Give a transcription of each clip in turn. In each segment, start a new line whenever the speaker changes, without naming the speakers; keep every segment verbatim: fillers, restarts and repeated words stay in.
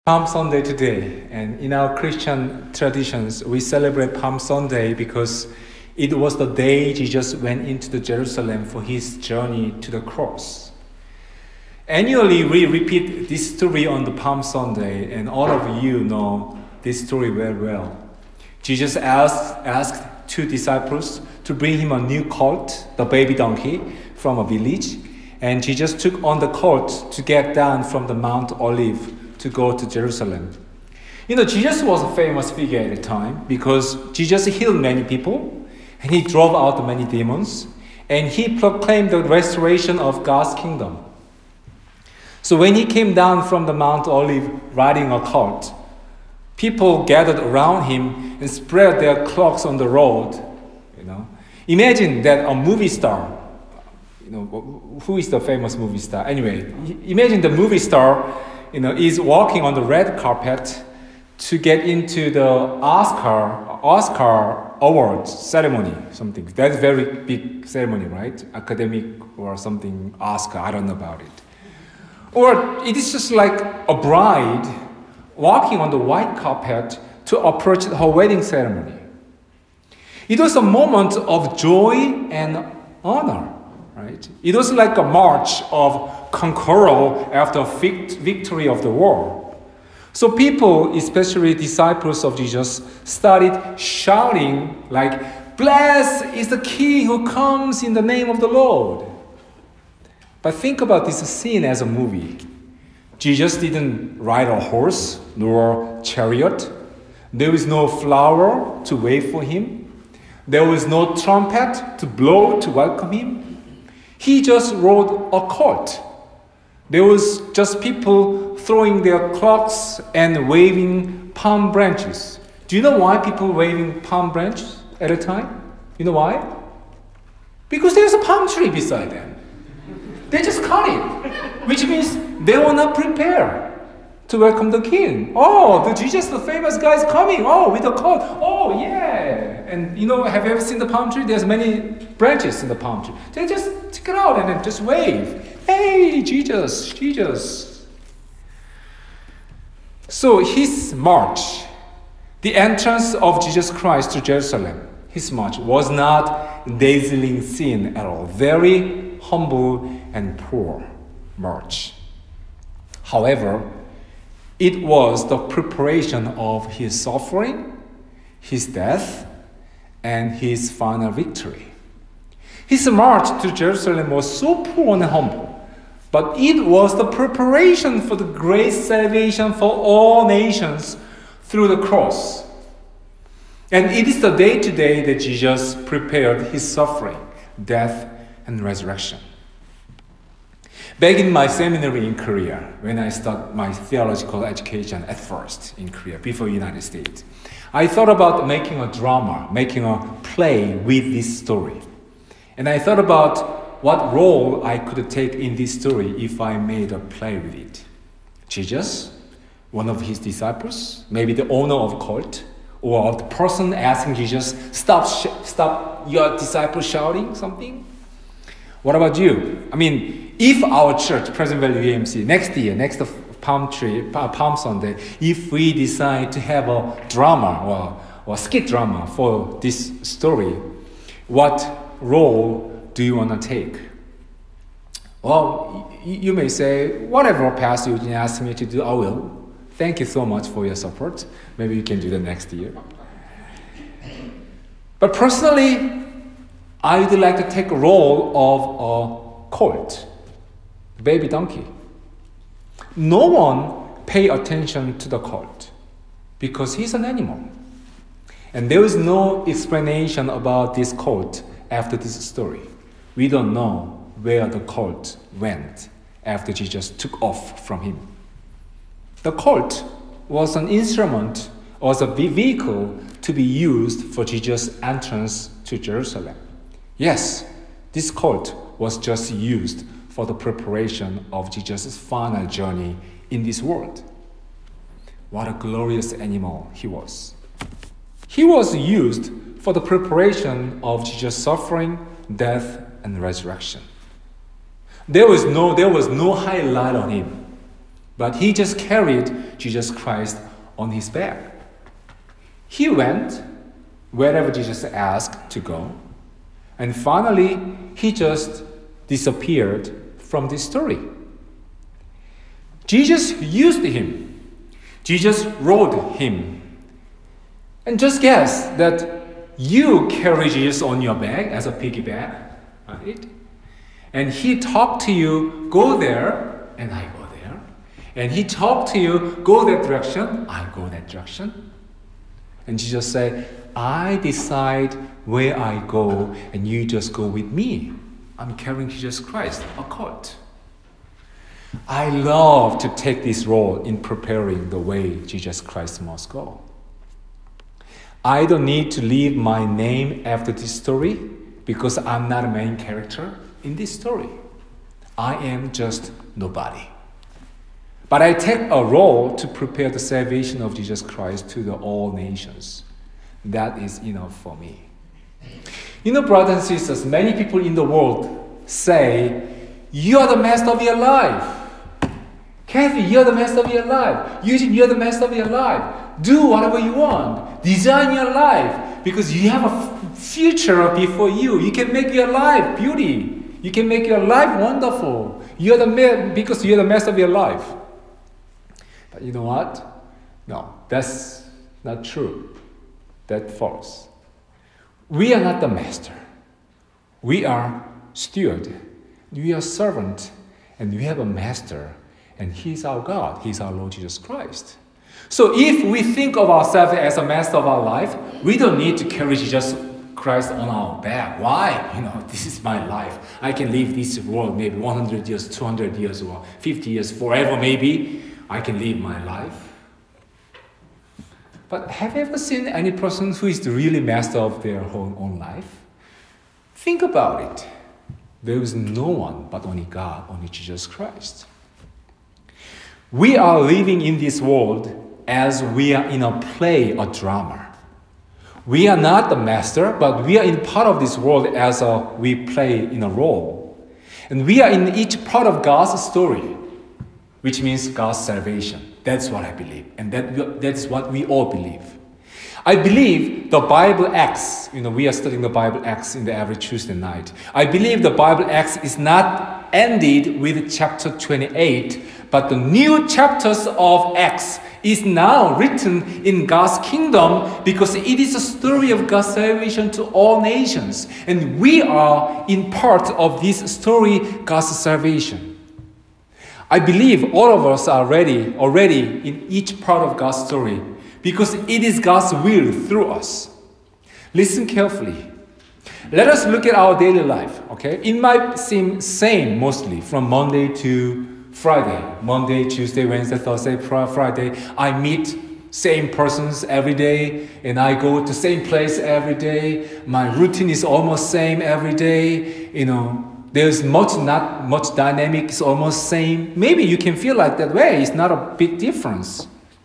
Palm Sunday today, and in our Christian traditions, we celebrate Palm Sunday because it was the day Jesus went into the Jerusalem for his journey to the cross. Annually, we repeat this story on the Palm Sunday, and all of you know this story very well. Jesus asked, asked two disciples to bring him a new colt, the baby donkey, from a village, and Jesus took on the colt to get down from the Mount Olive to go to Jerusalem. You know, Jesus was a famous figure at the time because Jesus healed many people and he drove out many demons and he proclaimed the restoration of God's kingdom. So when he came down from the Mount Olive riding a colt, people gathered around him and spread their cloaks on the road. You know, imagine that a movie star, you know, who is the famous movie star? Anyway, imagine the movie star you know, is walking on the red carpet to get into the Oscar Oscar Awards ceremony, something. That's a very big ceremony, right? Academic or something, Oscar, I don't know about it. Or it is just like a bride walking on the white carpet to approach her wedding ceremony. It was a moment of joy and honor, right? It was like a march of conqueror after vict- victory of the war. So people, especially disciples of Jesus, started shouting like, "Blessed is the King who comes in the name of the Lord." But think about this scene as a movie. Jesus didn't ride a horse nor chariot. There was no flower to wave for him. There was no trumpet to blow to welcome him. He just rode a colt. There was just people throwing their cloaks and waving palm branches. Do you know why people waving palm branches at a time? You know why? Because there's a palm tree beside them. They just cut it, which means they were not prepared to welcome the king. Oh, the Jesus, the famous guy is coming. Oh, with a coat. Oh, yeah. And you know, have you ever seen the palm tree? There's many branches in the palm tree. They just take it out and then just wave. Hey, Jesus, Jesus. So his march, the entrance of Jesus Christ to Jerusalem, his march was not a dazzling scene at all. Very humble and poor march. However, it was the preparation of his suffering, his death, and his final victory. His march to Jerusalem was so poor and humble, but it was the preparation for the great salvation for all nations through the cross. And it is the day today that Jesus prepared his suffering, death, and resurrection. Back in my seminary in Korea, when I started my theological education at first in Korea, before United States, I thought about making a drama, making a play with this story. And I thought about what role I could take in this story if I made a play with it. Jesus, one of his disciples, maybe the owner of a cult, or the person asking Jesus, stop, sh- stop your disciple shouting something. What about you? I mean, if our church, Present Valley U M C, next year, next Palm Tree, Palm Sunday, if we decide to have a drama or, or skit drama for this story, what role do you want to take? Well, you, you may say, whatever Pastor Eugene asked me to do, I will. Thank you so much for your support. Maybe you can do that next year. But personally, I would like to take a role of a colt, baby donkey. No one pay attention to the colt because he's an animal. And there is no explanation about this colt after this story. We don't know where the colt went after Jesus took off from him. The colt was an instrument, was a vehicle to be used for Jesus' entrance to Jerusalem. Yes, this colt was just used for the preparation of Jesus' final journey in this world. What a glorious animal he was. He was used for the preparation of Jesus' suffering, death, and resurrection. There was no, there was no highlight on him. But he just carried Jesus Christ on his back. He went wherever Jesus asked to go. And finally, he just disappeared from this story. Jesus used him. Jesus rode him. And just guess that you carry Jesus on your back as a piggyback, right? And he talked to you, go there, and I go there. And he talked to you, go that direction, I go that direction. And Jesus said, I decide where I go, and you just go with me. I'm carrying Jesus Christ, a colt. I love to take this role in preparing the way Jesus Christ must go. I don't need to leave my name after this story because I'm not a main character in this story. I am just nobody. But I take a role to prepare the salvation of Jesus Christ to the all nations. That is enough for me. You know, brothers and sisters, many people in the world say, you are the master of your life. Kathy, you're the master of your life. Eugene, you're the master of your life. Do whatever you want. Design your life because you have a f- future before you. You can make your life beauty. You can make your life wonderful. You're the ma- because you're the master of your life. But you know what? No, that's not true. That's false. We are not the master. We are steward. We are servant. And we have a master. And He's our God. He's our Lord Jesus Christ. So if we think of ourselves as a master of our life, we don't need to carry Jesus Christ on our back. Why? You know, this is my life. I can live this world maybe one hundred years, two hundred years, or fifty years, forever maybe. I can live my life. But have you ever seen any person who is really master of their own, own life? Think about it. There is no one but only God, only Jesus Christ. We are living in this world as we are in a play or drama. We are not the master, but we are in part of this world as a, we play in a role. And we are in each part of God's story, which means God's salvation. That's what I believe. And that that's what we all believe. I believe the Bible Acts, you know, we are studying the Bible Acts in the every Tuesday night. I believe the Bible Acts is not ended with chapter twenty-eight, but the new chapters of Acts is now written in God's kingdom because it is a story of God's salvation to all nations. And we are in part of this story, God's salvation. I believe all of us are ready already in each part of God's story because it is God's will through us. Listen carefully. Let us look at our daily life, okay? It might seem same mostly from Monday to Friday. Monday, Tuesday, Wednesday, Thursday, Friday. I meet same persons every day and I go to same place every day. My routine is almost same every day. You know, there's much, not much dynamic, it's almost same. Maybe you can feel like that way. It's not a big difference.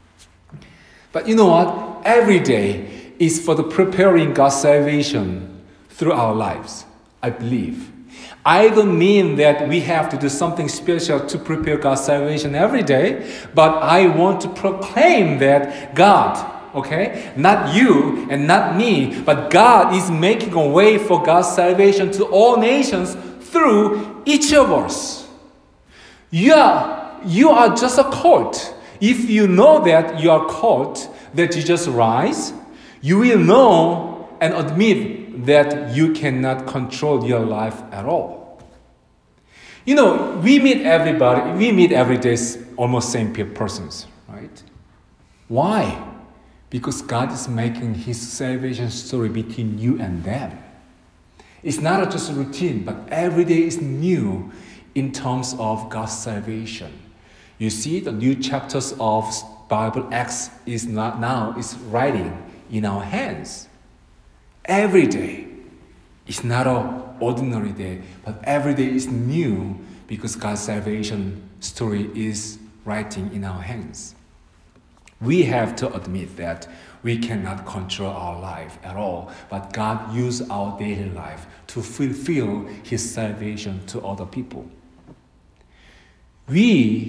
But you know what? Every day is for the preparing God's salvation through our lives, I believe. I don't mean that we have to do something special to prepare God's salvation every day, but I want to proclaim that God, okay, not you and not me, but God is making a way for God's salvation to all nations through each of us. You are, you are just a colt. If you know that you are called, that you just rise, you will know and admit that you cannot control your life at all. You know, we meet everybody, we meet every day almost same persons, right? Why? Because God is making His salvation story between you and them. It's not just a routine, but every day is new in terms of God's salvation. You see, the new chapters of Bible Acts is not now is writing in our hands. Every day is not an ordinary day, but every day is new because God's salvation story is writing in our hands. We have to admit that we cannot control our life at all, but God used our daily life to fulfill His salvation to other people. We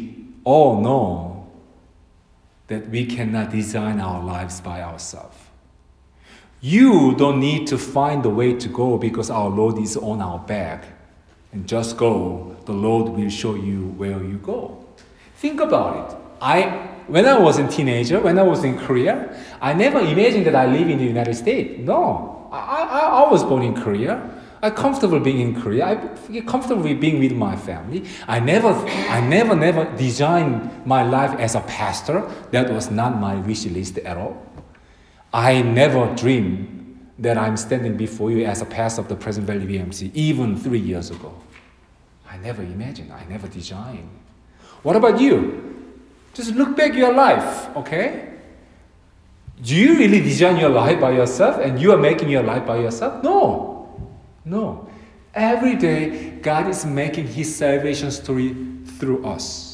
all know that we cannot design our lives by ourselves. You don't need to find the way to go because our Lord is on our back. And just go, the Lord will show you where you go. Think about it. I, when I was a teenager, when I was in Korea, I never imagined that I live in the United States. No, I, I, I was born in Korea. I'm comfortable being in Korea. I'm comfortable being with my family. I never, I never, never designed my life as a pastor. That was not my wish list at all. I never dreamed that I'm standing before you as a pastor of the Pleasant Valley V M C, even three years ago. I never imagined. I never designed. What about you? Just look back your life, okay? Do you really design your life by yourself and you are making your life by yourself? No. No. Every day, God is making His salvation story through us.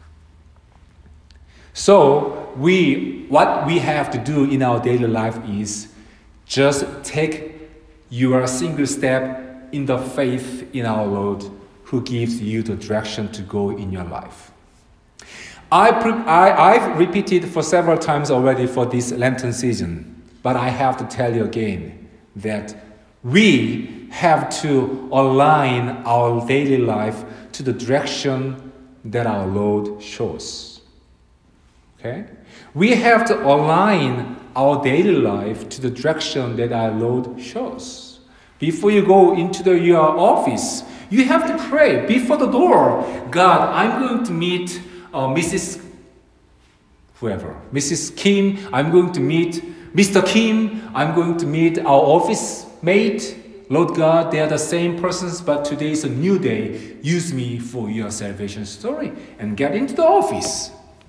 So, we, what we have to do in our daily life is just take your single step in the faith in our Lord who gives you the direction to go in your life. I, I, I've repeated for several times already for this Lenten season, but I have to tell you again that we have to align our daily life to the direction that our Lord shows. Okay? We have to align our daily life to the direction that our Lord shows. Before you go into the, your office, you have to pray before the door. God, I'm going to meet uh, Missus whoever. Missus Kim, I'm going to meet Mister Kim, I'm going to meet our office mate. Lord God, they are the same persons, but today is a new day. Use me for your salvation story and get into the office.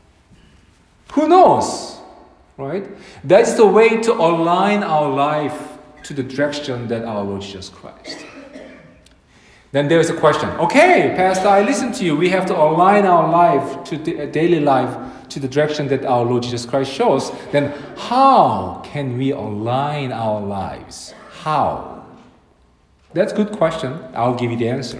Who knows, right? That's the way to align our life to the direction that our Lord Jesus Christ. Then there's a question. Okay, Pastor, I listen to you. We have to align our life to the daily life to the direction that our Lord Jesus Christ shows. Then how can we align our lives? How? That's a good question. I'll give you the answer.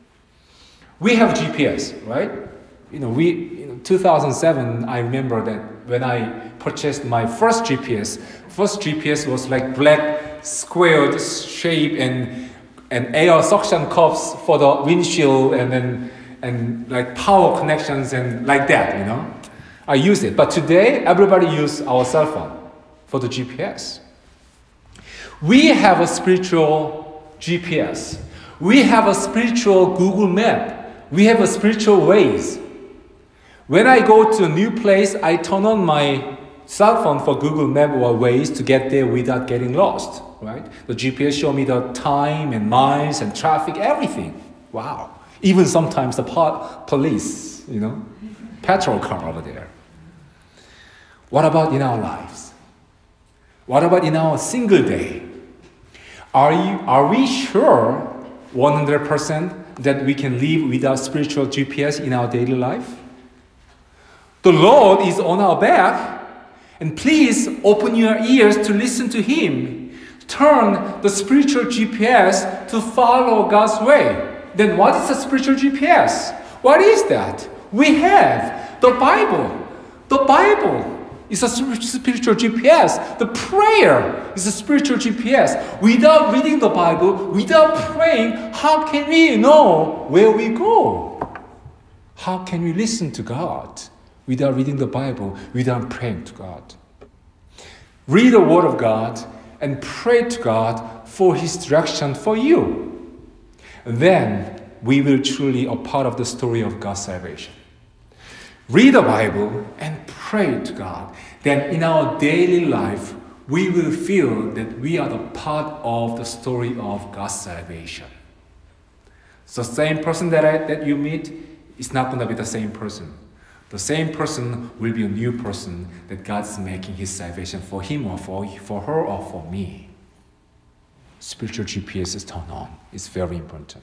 We have G P S, right? You know, we in two thousand seven, I remember that when I purchased my first G P S, first G P S was like black squared shape and and air suction cups for the windshield and then and like power connections and like that, you know. I use it. But today, everybody use our cell phone for the G P S. We have a spiritual G P S. We have a spiritual Google Map. We have a spiritual Waze. When I go to a new place, I turn on my cell phone for Google Map or Waze to get there without getting lost, right? The G P S show me the time and miles and traffic, everything. Wow. Even sometimes the po- police, you know, patrol car over there. What about in our lives? What about in our single day? Are you, are we sure one hundred percent that we can live without spiritual G P S in our daily life? The Lord is on our back, and please open your ears to listen to Him. Turn the spiritual G P S to follow God's way. Then what is the spiritual G P S? What is that? We have the Bible. The Bible is a spiritual G P S. The prayer is a spiritual G P S. Without reading the Bible, without praying, how can we know where we go? How can we listen to God without reading the Bible, without praying to God? Read the Word of God and pray to God for His direction for you. Then we will truly be a part of the story of God's salvation. Read the Bible and pray to God. Then in our daily life, we will feel that we are the part of the story of God's salvation. So the same person that, I, that you meet is not going to be the same person. The same person will be a new person that God's making His salvation for him or for, for her or for me. Spiritual G P S is turned on. It's very important.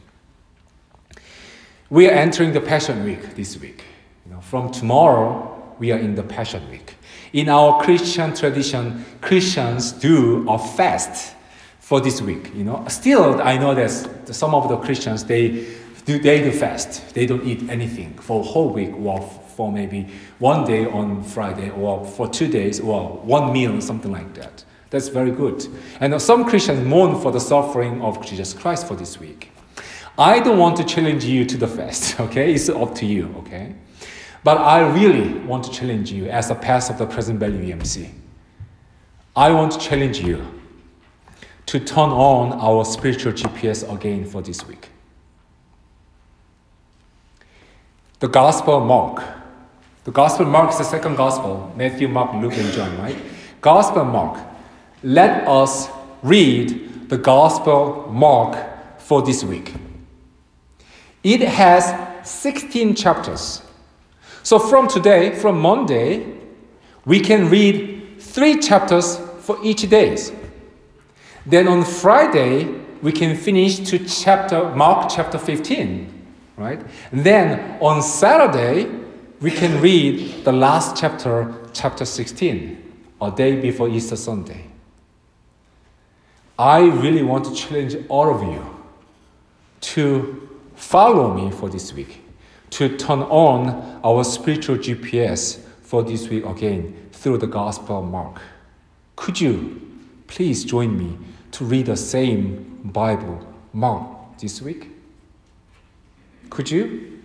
We are entering the Passion Week this week. You know, from tomorrow, we are in the Passion Week. In our Christian tradition, Christians do a fast for this week. You know, still I know that some of the Christians they do they do fast. They don't eat anything for a whole week or for maybe one day on Friday or for two days or one meal, something like that. That's very good. And some Christians mourn for the suffering of Jesus Christ for this week. I don't want to challenge you to the fast, okay? It's up to you, okay? But I really want to challenge you as a pastor of the Pleasant Valley U M C. I want to challenge you to turn on our spiritual G P S again for this week. The Gospel Mark. The Gospel Mark is the second Gospel. Matthew, Mark, Luke, and John, right? Gospel Mark. Let us read the Gospel Mark for this week. It has sixteen chapters. So from today, from Monday, we can read three chapters for each day. Then on Friday, we can finish to chapter Mark chapter fifteen. Right? And then on Saturday, we can read the last chapter, chapter sixteen, a day before Easter Sunday. I really want to challenge all of you to follow me for this week, to turn on our spiritual G P S for this week again through the Gospel of Mark. Could you please join me to read the same Bible, Mark, this week? Could you?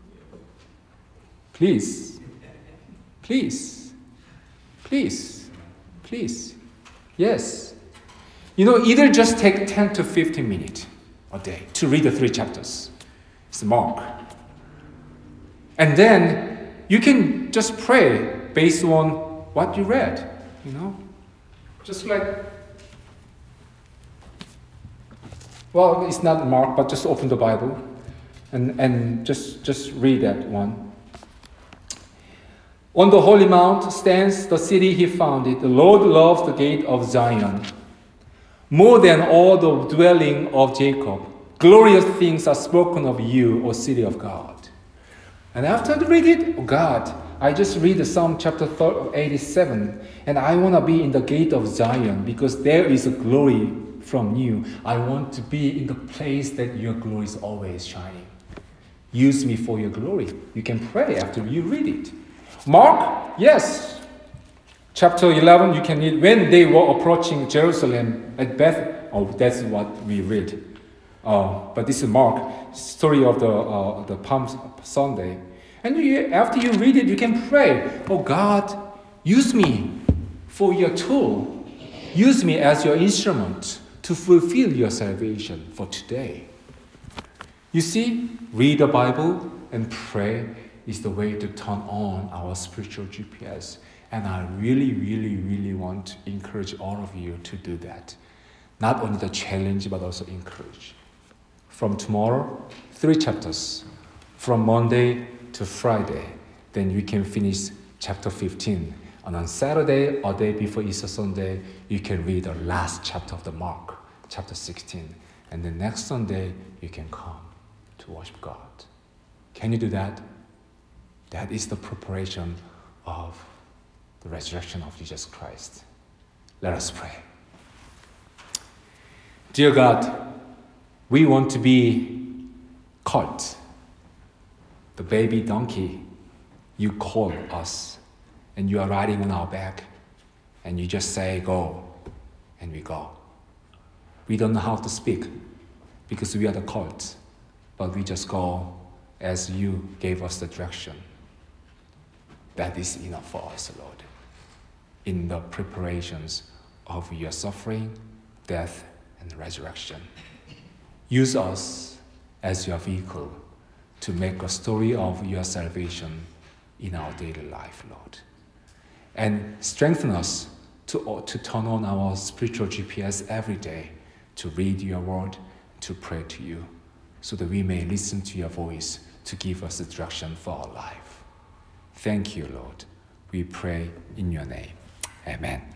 Please. Please. Please. Please. Yes. You know, either just take ten to fifteen minutes a day to read the three chapters. It's Mark. And then you can just pray based on what you read, you know? Just like, well, it's not Mark, but just open the Bible. And, and just, just read that one. On the holy mount stands the city he founded. The Lord loves the gate of Zion more than all the dwelling of Jacob. Glorious things are spoken of you, O city of God. And after I read it, oh God, I just read the Psalm chapter eighty-seven, and I want to be in the gate of Zion because there is a glory from you. I want to be in the place that your glory is always shining. Use me for your glory. You can pray after you read it. Mark, yes. Chapter eleven, you can read. When they were approaching Jerusalem at Beth, oh, that's what we read. Uh, but this is Mark, story of the uh, the Palm Sunday. And you, after you read it, you can pray, oh God, use me for your tool. Use me as your instrument to fulfill your salvation for today. You see, read the Bible and pray is the way to turn on our spiritual G P S. And I really, really, really want to encourage all of you to do that. Not only the challenge, but also encourage. From tomorrow, three chapters. From Monday to Friday. Then we can finish chapter fifteen. And on Saturday, or day before Easter Sunday, you can read the last chapter of the Mark, chapter sixteen. And the next Sunday, you can come to worship God. Can you do that? That is the preparation of the resurrection of Jesus Christ. Let us pray. Dear God, we want to be caught. The baby donkey, you call us, and you are riding on our back, and you just say, go, and we go. We don't know how to speak because we are the cult, but we just go as you gave us the direction. That is enough for us, Lord, in the preparations of your suffering, death, and resurrection. Use us as your vehicle to make a story of your salvation in our daily life, Lord. And strengthen us to, to turn on our spiritual G P S every day, to read your word, to pray to you, so that we may listen to your voice to give us the direction for our life. Thank you, Lord. We pray in your name. Amen.